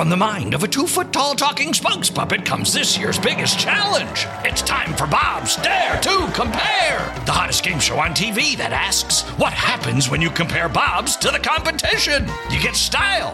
from the mind of a 2-foot-tall talking spokes puppet comes this year's biggest challenge. It's time for Bob's Dare to Compare, the hottest game show on TV that asks, what happens when you compare Bob's to the competition? You get style.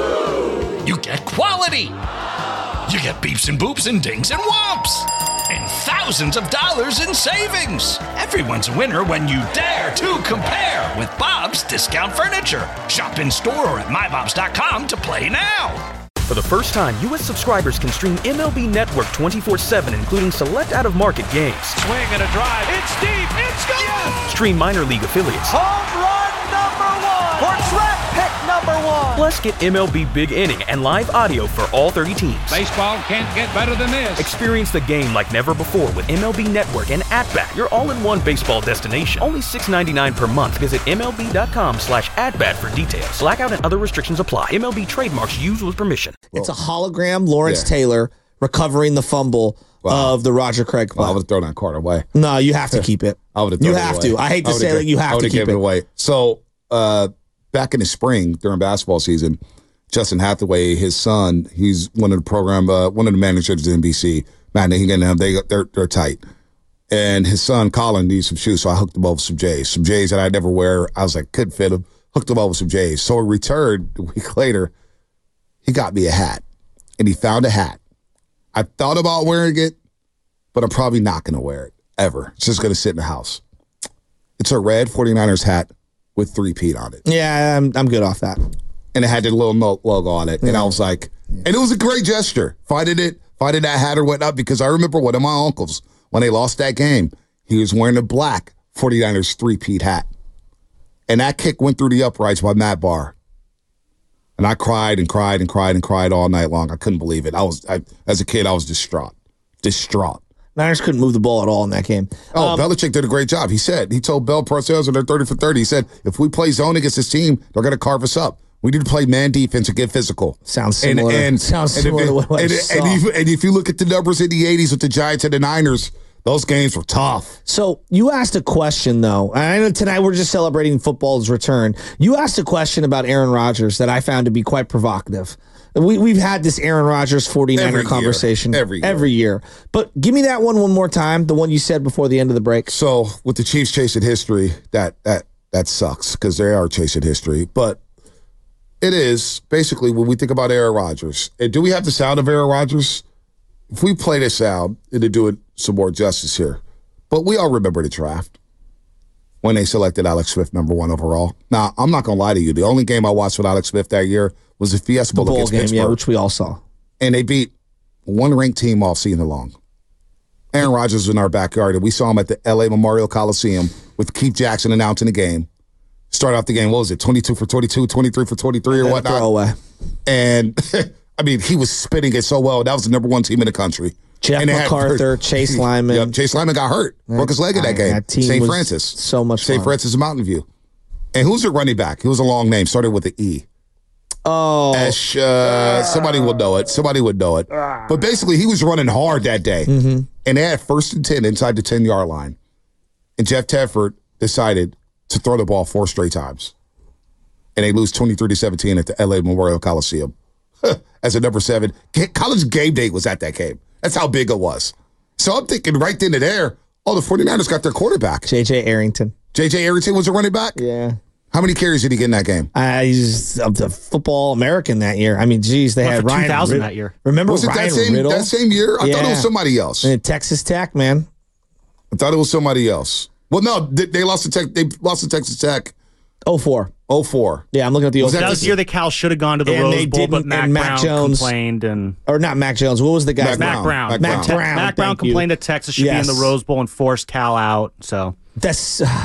You get quality. You get beeps and boops and dings and whomps. And thousands of dollars in savings. Everyone's a winner when you dare to compare with Bob's Discount Furniture. Shop in store or at mybobs.com to play now. For the first time, U.S. subscribers can stream MLB Network 24/7, including select out-of-market games. Swing and a drive. It's deep. It's gone. Yes! Stream minor league affiliates. Home run number 1. Or track pick number 1. Plus, get MLB Big Inning and live audio for all 30 teams. Baseball can't get better than this. Experience the game like never before with MLB Network and At-Bat, your all-in-one baseball destination. Only $6.99 per month. Visit MLB.com/at-bat for details. Blackout and other restrictions apply. MLB trademarks used with permission. It's a hologram Lawrence Taylor recovering the fumble of the Roger Craig play. I would have thrown that card away. No, you have to keep it. I would have thrown You it have away. to. I hate to say that you have to keep it away. So back in the spring during basketball season, Justin Hathaway, his son, he's one of the managers at NBC. Man, he and him, they're tight. And his son Colin needs some shoes, so I hooked him up with some J's that I never wear. I was like, couldn't fit him. Hooked him up with some J's. So he returned a week later. He got me a hat, and he found a hat. I thought about wearing it, but I'm probably not going to wear it ever. It's just going to sit in the house. It's a red 49ers hat with 3-peat on it. Yeah, I'm good off that. And it had the little logo on it. And I was like, and it was a great gesture, finding that hat or whatnot, because I remember one of my uncles, when they lost that game, he was wearing a black 49ers 3-peat hat. And that kick went through the uprights by Matt Barr. And I cried and cried and cried and cried all night long. I couldn't believe it. As a kid, I was distraught. Niners couldn't move the ball at all in that game. Belichick did a great job. He told Bell Parcells when they're 30 for 30, he said, if we play zone against this team, they're going to carve us up. We need to play man defense and get physical. Sounds similar. Sounds similar to what I saw. And if you look at the numbers in the 80s with the Giants and the Niners, those games were tough. So you asked a question, though. I know tonight we're just celebrating football's return. You asked a question about Aaron Rodgers that I found to be quite provocative. We've had this Aaron Rodgers 49er conversation every year. But give me that one more time, the one you said before the end of the break. So with the Chiefs chasing history, that sucks because they are chasing history. But it is basically when we think about Aaron Rodgers. And do we have the sound of Aaron Rodgers? If we play this sound, it'll do it some more justice here. But we all remember the draft when they selected Alex Smith number 1 overall. Now, I'm not going to lie to you. The only game I watched with Alex Smith that year was the Fiesta Bowl against Pittsburgh. Yeah, which we all saw. And they beat one ranked team all season long. Aaron Rodgers was in our backyard, and we saw him at the L.A. Memorial Coliseum with Keith Jackson announcing the game. Start off the game, what was it, 22 for 22, 23 for 23 or whatnot? Throwaway. And, I mean, he was spinning it so well. That was the number 1 team in the country. Jeff MacArthur, Chase Lyman. Yep, Chase Lyman got hurt. Broke his leg in that game. That team St. was Francis. So much fun. St. Francis of Mountain View. And who's the running back? He was a long name. Started with an E. Oh. Somebody will know it. Somebody would know it. But basically, he was running hard that day. Mm-hmm. And they had 1st and 10 inside the 10-yard line. And Jeff Tedford decided to throw the ball 4 straight times. And they lose 23-17 at the L.A. Memorial Coliseum. As a number 7. College game day was at that game. That's how big it was. So I'm thinking right then and there, the 49ers got their quarterback. J.J. Arrington. J.J. Arrington was a running back? Yeah. How many carries did he get in that game? He's the football American that year. I mean, geez, they had Ryan 2000 that year. Remember was it Ryan Riddle? That same year? I thought it was somebody else. And Texas Tech, man. I thought it was somebody else. Well, no, they lost to Texas Tech. 04. Yeah, I'm looking at the 04. That was the year that Cal should have gone to the Rose Bowl, but Mac Brown Jones complained. Or not Mac Jones. What was the guy's name? Mac Brown. Mac Brown complained that Texas should be in the Rose Bowl and forced Cal out. So that's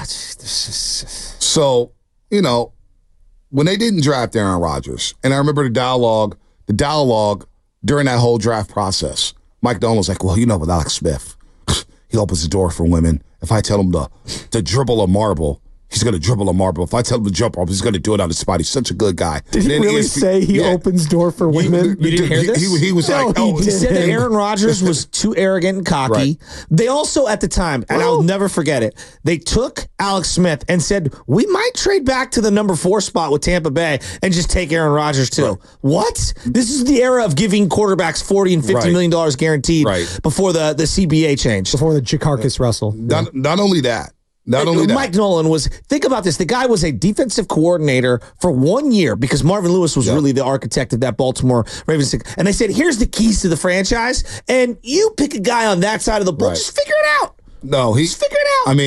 so, when they didn't draft Aaron Rodgers, and I remember the dialogue during that whole draft process, Mike Nolan was like, well, with Alex Smith, he opens the door for women. If I tell him to dribble a marble, he's going to dribble a marble. If I tell him to jump off, he's going to do it on the spot. He's such a good guy. Did he really say he opens door for women? You didn't hear this? He was like, he said that Aaron Rodgers was too arrogant and cocky. Right. They also, at the time, and I'll never forget it, they took Alex Smith and said, we might trade back to the number 4 spot with Tampa Bay and just take Aaron Rodgers too. Right. What? This is the era of giving quarterbacks $40 and $50 million guaranteed before the CBA change. Before the Jacarcus Russell. Not only that. Mike Nolan think about this. The guy was a defensive coordinator for 1 year because Marvin Lewis was really the architect of that Baltimore Ravens. And they said, here's the keys to the franchise. And you pick a guy on that side of the ball. Just figure it out. Just figure it out.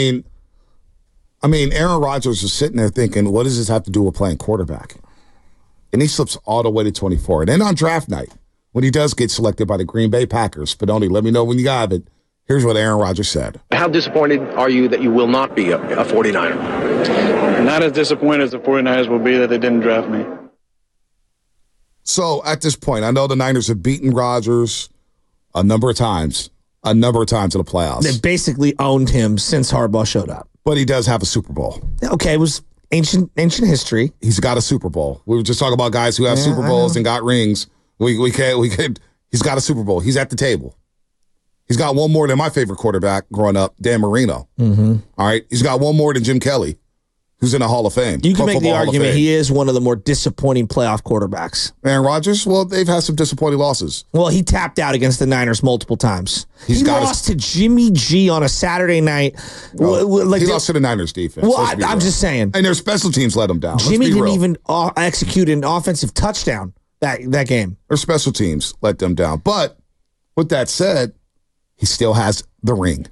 I mean, Aaron Rodgers is sitting there thinking, what does this have to do with playing quarterback? And he slips all the way to 24. And then on draft night, when he does get selected by the Green Bay Packers, Spinoni, let me know when you got it. Here's what Aaron Rodgers said. How disappointed are you that you will not be a 49er? Not as disappointed as the 49ers will be that they didn't draft me. So at this point, I know the Niners have beaten Rodgers a number of times in the playoffs. They basically owned him since Harbaugh showed up. But he does have a Super Bowl. Okay, it was ancient history. He's got a Super Bowl. We were just talking about guys who have Super Bowls and got rings. We can't. He's got a Super Bowl. He's at the table. He's got one more than my favorite quarterback growing up, Dan Marino. Mm-hmm. All right. He's got one more than Jim Kelly, who's in the Hall of Fame. You can make the argument he is one of the more disappointing playoff quarterbacks. Aaron Rodgers, well, they've had some disappointing losses. Well, he tapped out against the Niners multiple times. He lost to Jimmy G on a Saturday night. He lost to the Niners defense. Well, I'm just saying. And their special teams let him down. Jimmy didn't even execute an offensive touchdown that game. Their special teams let them down. But with that said, he still has the ring.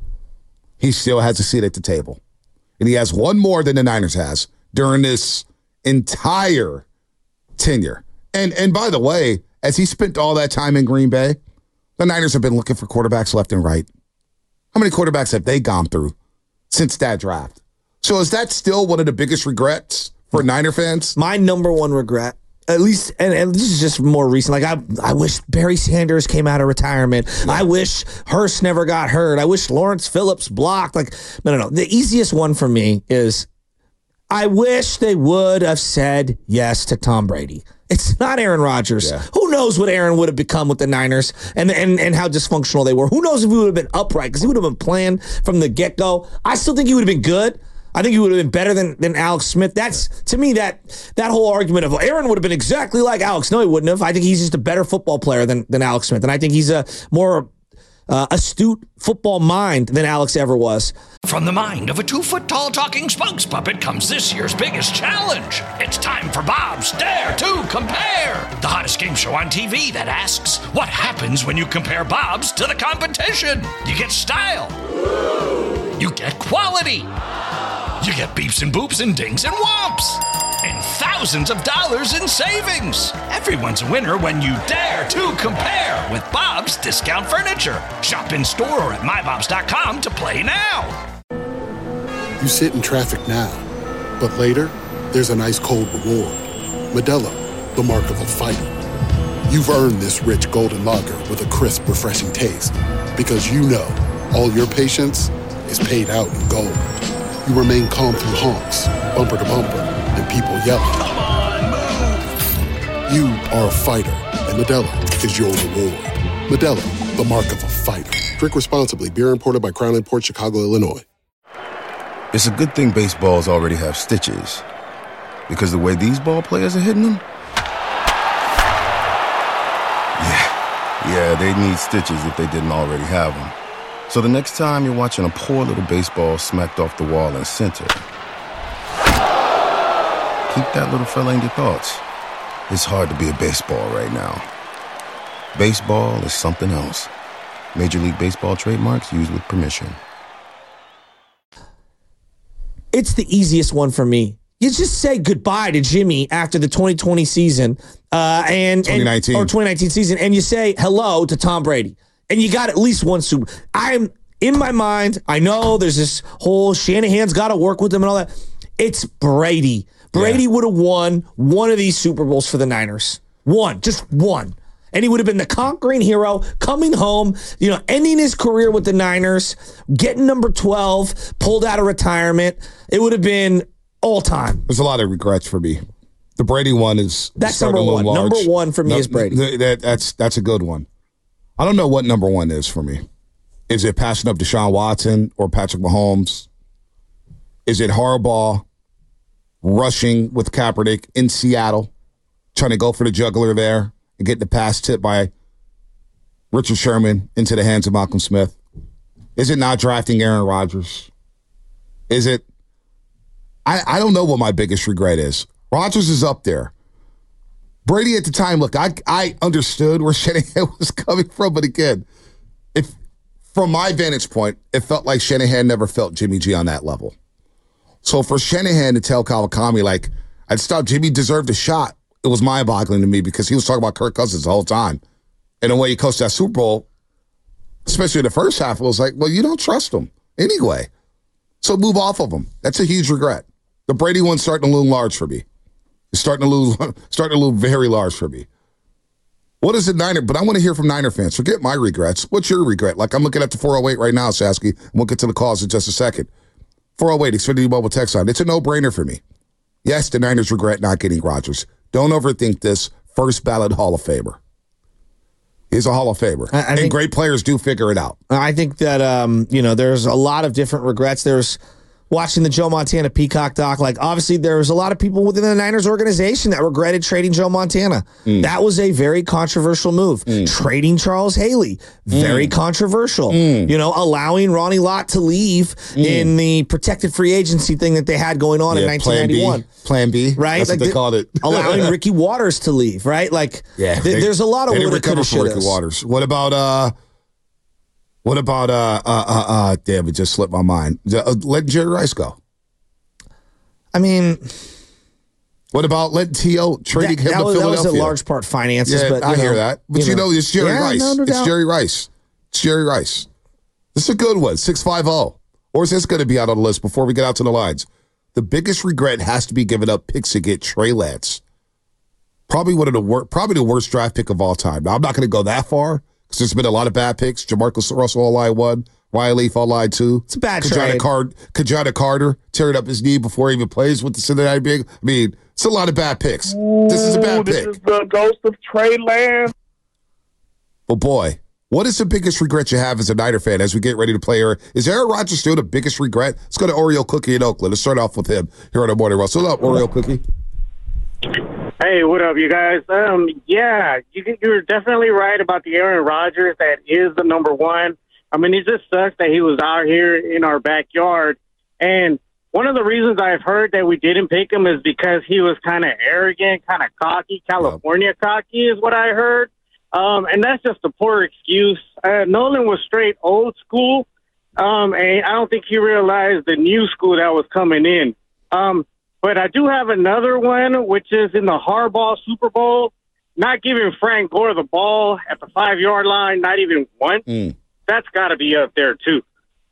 He still has a seat at the table. And he has one more than the Niners has during this entire tenure. And by the way, as he spent all that time in Green Bay, the Niners have been looking for quarterbacks left and right. How many quarterbacks have they gone through since that draft? So is that still one of the biggest regrets for Niner fans? My number one regret, at least, and this is just more recent. Like I wish Barry Sanders came out of retirement. Yeah. I wish Hurst never got hurt. I wish Lawrence Phillips blocked. Like, no. The easiest one for me is I wish they would have said yes to Tom Brady. It's not Aaron Rodgers. Yeah. Who knows what Aaron would have become with the Niners and how dysfunctional they were. Who knows if he would have been upright because he would have been playing from the get-go. I still think he would have been good. I think he would have been better than Alex Smith. That's, to me, that whole argument of Aaron would have been exactly like Alex. No, he wouldn't have. I think he's just a better football player than Alex Smith. And I think he's a more astute football mind than Alex ever was. From the mind of a 2-foot-tall talking spokes puppet comes this year's biggest challenge. It's time for Bob's Dare to Compare, the hottest game show on TV that asks, what happens when you compare Bob's to the competition? You get style. You get quality. You get beeps and boops and dings and whomps. And thousands of dollars in savings. Everyone's a winner when you dare to compare with Bob's Discount Furniture. Shop in store or at mybobs.com to play now. You sit in traffic now, but later, there's an ice cold reward. Modelo, the mark of a fighter. You've earned this rich golden lager with a crisp, refreshing taste. Because you know all your patience is paid out in gold. You remain calm through honks, bumper to bumper, and people yelling. Come on, move! You are a fighter, and Modelo is your reward. Modelo, the mark of a fighter. Drink responsibly. Beer imported by Crown Imports, Chicago, Illinois. It's a good thing baseballs already have stitches. Because the way these ball players are hitting them? Yeah, they'd need stitches if they didn't already have them. So the next time you're watching a poor little baseball smacked off the wall in center, keep that little fella in your thoughts. It's hard to be a baseball right now. Baseball is something else. Major League Baseball trademarks used with permission. It's the easiest one for me. You just say goodbye to Jimmy after the 2020 season and 2019 season, and you say hello to Tom Brady. And you got at least one Super. I'm in my mind. I know there's this whole Shanahan's got to work with them and all that. It's Brady. Brady would have won one of these Super Bowls for the Niners. Just one. And he would have been the conquering hero, coming home, ending his career with the Niners, getting number 12, pulled out of retirement. It would have been All time. There's a lot of regrets for me. The Brady one is that's number one. Number one for me is Brady. That's a good one. I don't know what number one is for me. Is it passing up Deshaun Watson or Patrick Mahomes? Is it Harbaugh rushing with Kaepernick in Seattle, trying to go for the jugular there and get the pass tipped by Richard Sherman into the hands of Malcolm Smith? Is it not drafting Aaron Rodgers? Is it? I don't know what my biggest regret is. Rodgers is up there. Brady at the time, look, I understood where Shanahan was coming from, but again, from my vantage point, it felt like Shanahan never felt Jimmy G on that level. So for Shanahan to tell Kawakami, like, I just thought Jimmy deserved a shot, it was mind-boggling to me because he was talking about Kirk Cousins the whole time. And the way he coached that Super Bowl, especially in the first half, it was like, well, you don't trust him anyway. So move off of him. That's a huge regret. The Brady one's starting to loom large for me. It's starting to loom very large for me. What is it, Niner? But I want to hear from Niner fans. Forget my regrets. What's your regret? Like, I'm looking at the 408 right now, Sasky, and we'll get to the calls in just a second. 408, Xfinity Mobile text line. It's a no-brainer for me. Yes, the Niners regret not getting Rodgers. Don't overthink this. First ballot Hall of Famer. He's a Hall of Famer. And great players do figure it out. I think that, there's a lot of different regrets. There's watching the Joe Montana Peacock doc, like, obviously there was a lot of people within the Niners organization that regretted trading Joe Montana. That was a very controversial move. Trading Charles Haley, very controversial. Allowing Ronnie Lott to leave in the protected free agency thing that they had going on in 1991. Plan B. Right? That's what they called it. Allowing Ricky Waters to leave, right? Like, there's a lot of woulda, coulda, shoulda. Ricky Waters. What about damn, it just slipped my mind. Let Jerry Rice go. I mean, what about letting T.O. trading him to Philadelphia? That was a large part finances. Yeah, but I hear that. But it's Jerry Rice. No it's Jerry Rice. It's Jerry Rice. This is a good one, 650. Or is this going to be out on the list before we get out to the lines? The biggest regret has to be giving up picks to get Trey Lance. Probably the worst draft pick of all time. Now, I'm not going to go that far, because there's been a lot of bad picks. Jamarcus Russell all line 1. Ryan Leaf all line 2. It's a bad trade. Kajana Carter tearing up his knee before he even plays with the Cincinnati Bengals. I mean, it's a lot of bad picks. This is a bad pick. This is the ghost of Trey Lance. Well, boy, what is the biggest regret you have as a Niner fan as we get ready to play? Is Aaron Rodgers still the biggest regret? Let's go to Oreo Cookie in Oakland. Let's start off with him here on the Morning Russell. What's up, Oreo Cookie? Hey, what up, you guys? You're definitely right about the Aaron Rodgers. That is the number one. I mean, it just sucks that he was out here in our backyard. And one of the reasons I've heard that we didn't pick him is because he was kind of arrogant, kind of cocky, California cocky is what I heard. And that's just a poor excuse. Nolan was straight old school, and I don't think he realized the new school that was coming in. But I do have another one, which is in the Harbaugh Super Bowl, not giving Frank Gore the ball at the 5-yard line, not even once. That's got to be up there, too.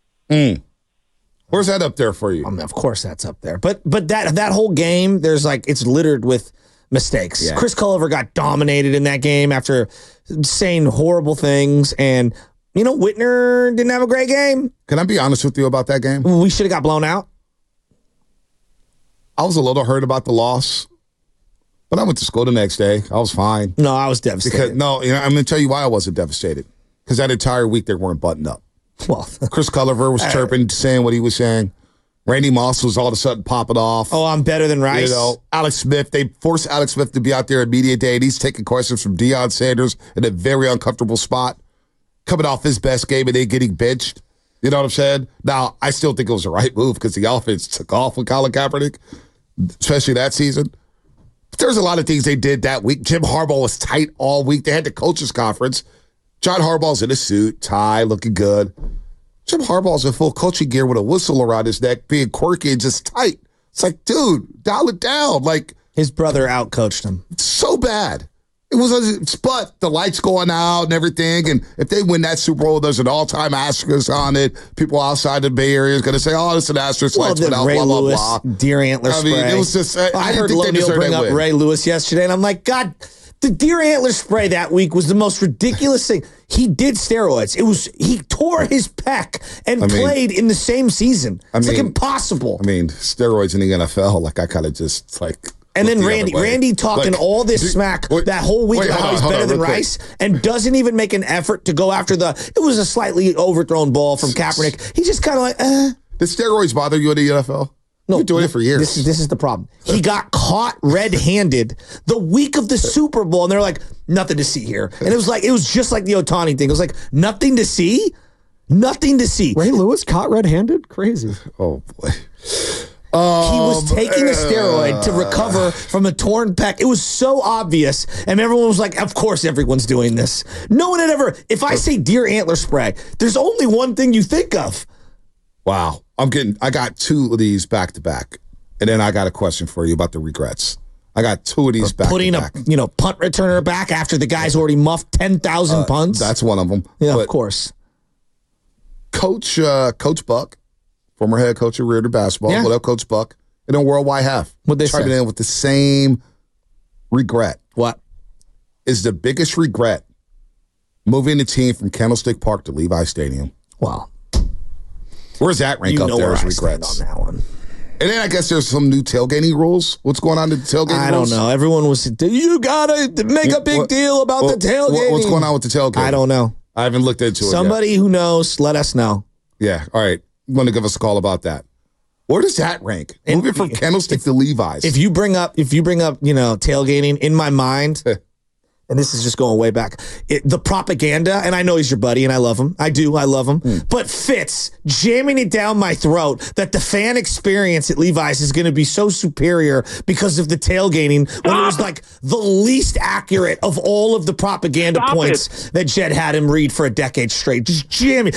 Where's that up there for you? I mean, of course that's up there. But that whole game, it's littered with mistakes. Yeah. Chris Culliver got dominated in that game after saying horrible things, and Whitner didn't have a great game. Can I be honest with you about that game? We should have got blown out. I was a little hurt about the loss, but I went to school the next day. I was fine. No, I was devastated. I'm going to tell you why I wasn't devastated. Because that entire week they weren't buttoned up. Well, Chris Culliver was chirping, saying what he was saying. Randy Moss was all of a sudden popping off. Oh, I'm better than Rice. Alex Smith, they forced Alex Smith to be out there at media day, and he's taking questions from Deion Sanders in a very uncomfortable spot, coming off his best game and then getting benched. You know what I'm saying? Now, I still think it was the right move because the offense took off with Colin Kaepernick, especially that season. But there's a lot of things they did that week. Jim Harbaugh was tight all week. They had the coaches conference. John Harbaugh's in a suit, tie, looking good. Jim Harbaugh's in full coaching gear with a whistle around his neck, being quirky and just tight. It's like, dude, dial it down. Like, his brother outcoached him. So bad. But the lights going out and everything, and if they win that Super Bowl, there's an all-time asterisk on it. People outside the Bay Area is going to say, "Oh, it's an asterisk." Well, lights went out, Ray blah Lewis, blah blah. Deer antler spray. It was just. I heard Lonio bring up Ray Lewis yesterday, and I'm like, God, The deer antler spray that week was the most ridiculous thing. He did steroids. He tore his pec and played in the same season. It's like impossible. I mean, steroids in the NFL, like I kind of just like. And then Randy talking all this smack that whole week about how he's better than Rice and doesn't even make an effort to go after it was a slightly overthrown ball from Kaepernick. He's just kind of like, Did steroids bother you in the NFL? No, you're doing it for years. This is the problem. He got caught red-handed the week of the Super Bowl, and they're like, nothing to see here. And it was just like the Ohtani thing. It was like, nothing to see? Nothing to see. Ray Lewis caught red-handed? Crazy. Oh, boy. He was taking a steroid to recover from a torn pec. It was so obvious, and everyone was like, of course everyone's doing this. No one had ever, if I say deer antler spray, there's only one thing you think of. Wow. I got 2 of these back to back. And then I got a question for you about the regrets. I got 2 of these back to back. Putting a punt returner back after the guy's already muffed 10,000 punts. That's one of them. Yeah, but of course. Coach Buck, former head coach of Reardon basketball. What up, Coach Buck? And then Worldwide Half. What'd they say? In with the same regret. What? Is the biggest regret moving the team from Candlestick Park to Levi Stadium? Wow. Where's that rank up there as regrets? On that one. And then I guess there's some new tailgating rules. What's going on with the tailgating rules? I don't know. Everyone was, you got to make a big deal about the tailgating. What's going on with the tailgating? I don't know. I haven't looked into it Somebody yet. Who knows, let us know. Yeah. All right. You want to give us a call about that? Where does that rank? Moving from Candlestick to Levi's. If you bring up, tailgating, in my mind, and this is just going way back, the propaganda, and I know he's your buddy, and I love him. I love him. But Fitz jamming it down my throat that the fan experience at Levi's is going to be so superior because of the tailgating when it was like the least accurate of all of the propaganda points that Jed had him read for a decade straight. Just jamming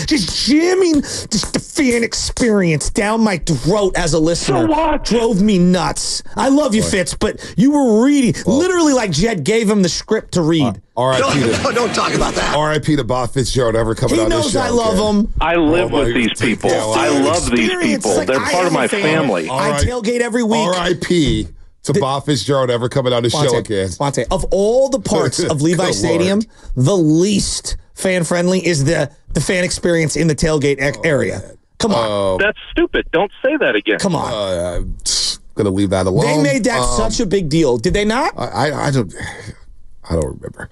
the fan experience down my throat as a listener. Drove me nuts. I love you, Fitz, but you were reading literally like Jed gave him the script to read. Don't talk about that. R.I.P. to Bob Fitzgerald ever coming on this show. He knows I love him. I live with these people. I love these people. Like, they're part of my family. I tailgate every week. R.I.P. to Bob Fitzgerald ever coming on the show again. Monte, of all the parts of Levi Stadium, the least fan-friendly is the fan experience in the tailgate area. Come on. That's stupid. Don't say that again. Come on. Going to leave that alone. They made that such a big deal. Did they not? I don't remember.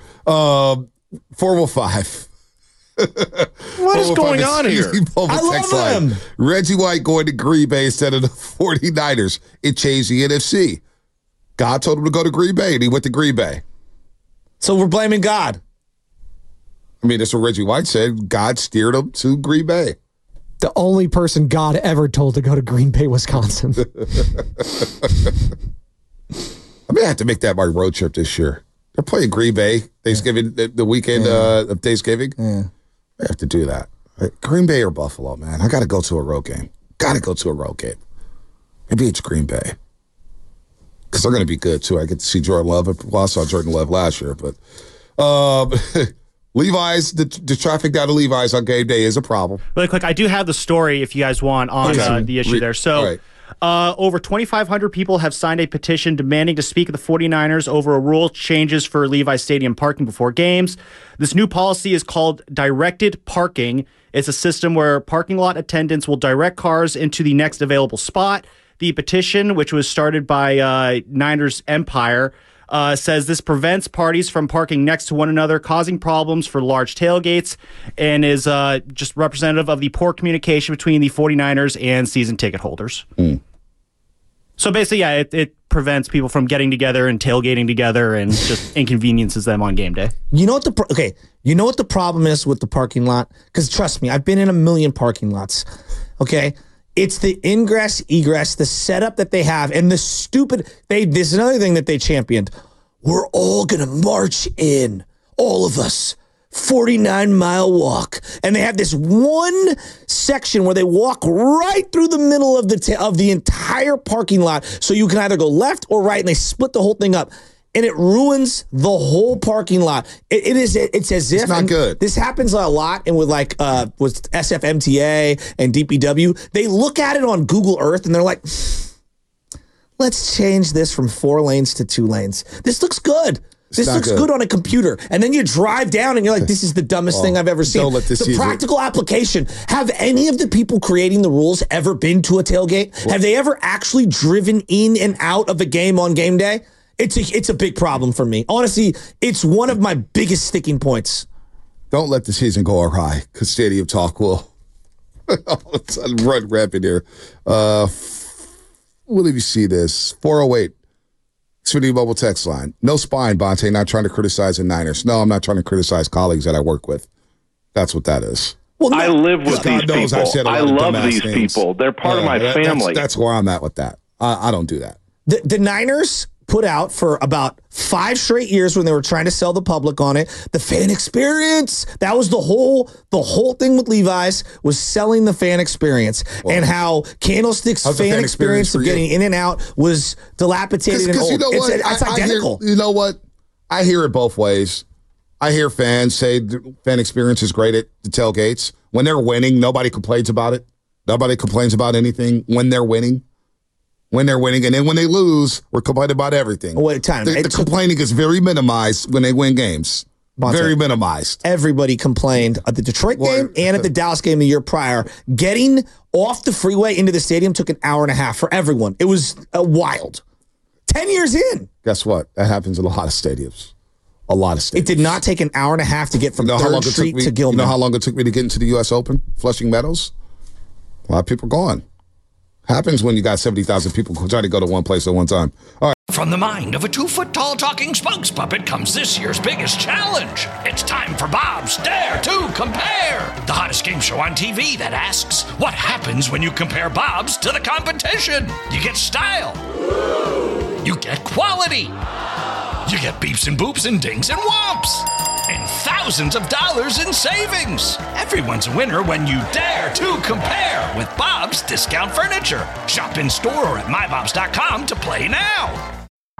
415. What is going on here? I love him. Reggie White going to Green Bay instead of the 49ers. It changed the NFC. God told him to go to Green Bay, and he went to Green Bay. So we're blaming God. I mean, that's what Reggie White said. God steered him to Green Bay. The only person God ever told to go to Green Bay, Wisconsin. I may have to make that my road trip this year. They're playing Green Bay Thanksgiving, the weekend of Thanksgiving. Yeah. I have to do that. Green Bay or Buffalo, man. I got to go to a road game. Maybe it's Green Bay. Because they're going to be good, too. I get to see Jordan Love. Well, I saw Jordan Love last year. But Levi's, the traffic down to Levi's on game day is a problem. Really quick, I do have the story if you guys want on the issue there. So over 2,500 people have signed a petition demanding to speak with the 49ers over a rule changes for Levi's Stadium parking before games. This new policy is called directed parking. It's a system where parking lot attendants will direct cars into the next available spot. The petition, which was started by Niners Empire, says this prevents parties from parking next to one another, causing problems for large tailgates, and is just representative of the poor communication between the 49ers and season ticket holders. So basically, yeah, it prevents people from getting together and tailgating together and just inconveniences them on game day. You know what the problem is with the parking lot? Because trust me, I've been in a million parking lots. Okay. It's the ingress, egress, the setup that they have, and the stupid. This is another thing that they championed. We're all gonna march in, all of us, 49-mile walk, and they have this one section where they walk right through the middle of the entire parking lot, so you can either go left or right, and they split the whole thing up. And it ruins the whole parking lot. It's as if it's not good. This happens a lot, and with with SFMTA and DPW, they look at it on Google Earth and they're like, "Let's change this from 4 lanes to 2 lanes. This looks good. This looks good on a computer. And then you drive down and you're like, this is the dumbest thing I've ever seen. Don't let this the practical application. Have any of the people creating the rules ever been to a tailgate? Have they ever actually driven in and out of a game on game day? It's a big problem for me. Honestly, it's one of my biggest sticking points. Don't let the season go awry, because Stadium Talk will all of a sudden run rampant here. Will you see this? 408. Xfinity Mobile text line. No spine, Bonte, not trying to criticize the Niners. No, I'm not trying to criticize colleagues that I work with. That's what that is. Well, I live with these people. I love these people. They're part of my family. That's where I'm at with that. I don't do that. The Niners put out for about 5 straight years when they were trying to sell the public on it. The fan experience. That was the whole thing with Levi's, was selling the fan experience, and how Candlestick's fan experience of getting in and out was dilapidated and old. You know what? It's identical. You know what? I hear it both ways. I hear fans say the fan experience is great at the tailgates. When they're winning, nobody complains about it. Nobody complains about anything when they're winning. And then when they lose, we're complaining about everything. Wait, time. The complaining is very minimized when they win games. Very minimized. Everybody complained at the Detroit game and at the Dallas game the year prior. Getting off the freeway into the stadium took an hour and a half for everyone. It was wild. 10 years in. Guess what? That happens in a lot of stadiums. A lot of stadiums. It did not take an hour and a half to get from 3rd Street to Gilman. You know how long it took me to get into the U.S. Open, Flushing Meadows? A lot of people gone. Happens when you got 70,000 people trying to go to one place at one time. All right. From the mind of a 2-foot-tall talking spokes puppet comes this year's biggest challenge. It's time for Bob's Dare to Compare, the hottest game show on TV that asks, what happens when you compare Bob's to the competition? You get style. You get quality. You get beeps and boops and dings and whomps. And thousands of dollars in savings. Everyone's a winner when you dare to compare with Bob's Discount Furniture. Shop in store or at mybobs.com to play now.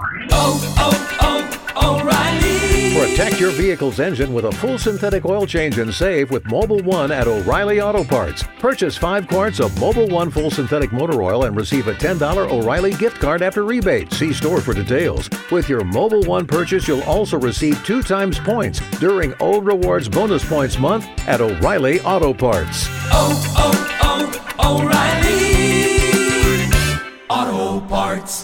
O'Reilly. Protect your vehicle's engine with a full synthetic oil change and save with Mobil 1 at O'Reilly Auto Parts. Purchase 5 quarts of Mobil 1 full synthetic motor oil and receive a $10 O'Reilly gift card after rebate. See store for details. With your Mobil 1 purchase, you'll also receive 2 times points during O Rewards Bonus Points Month at O'Reilly Auto Parts. O'Reilly Auto Parts.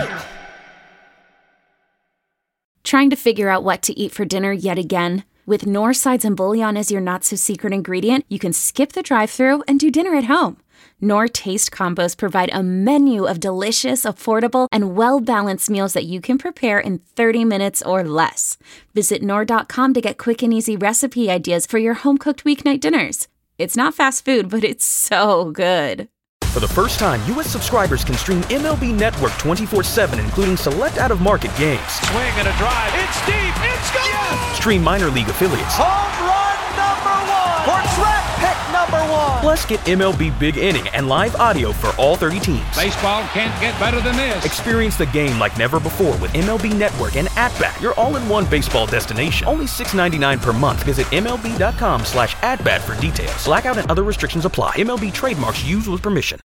Trying to figure out what to eat for dinner yet again? With Knorr sides and bouillon as your not-so-secret ingredient, you can skip the drive-thru and do dinner at home. Knorr Taste Combos provide a menu of delicious, affordable, and well-balanced meals that you can prepare in 30 minutes or less. Visit Knorr.com to get quick and easy recipe ideas for your home-cooked weeknight dinners. It's not fast food, but it's so good. For the first time, U.S. subscribers can stream MLB Network 24/7, including select out-of-market games. Swing and a drive. It's deep. It's gone. Yes! Stream minor league affiliates. Home run number 1. Portrait pick number 1. Plus, get MLB Big Inning and live audio for all 30 teams. Baseball can't get better than this. Experience the game like never before with MLB Network and At-Bat, your all-in-one baseball destination. Only $6.99 per month. Visit MLB.com/AtBat for details. Blackout and other restrictions apply. MLB trademarks used with permission.